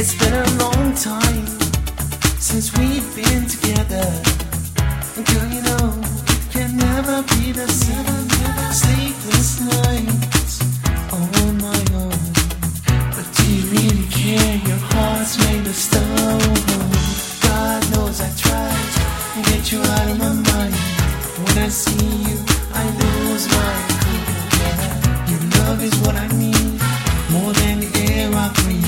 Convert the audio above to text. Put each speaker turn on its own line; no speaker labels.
It's been a long time since we've been together. And girl, you know it can never be the same. Sleepless nights on my own. But do you really care? Your heart's made of stone. God knows I tried to get you out of my mind. When I see you, I lose my cool. Yeah. Your love is what I need, more than the air I breathe.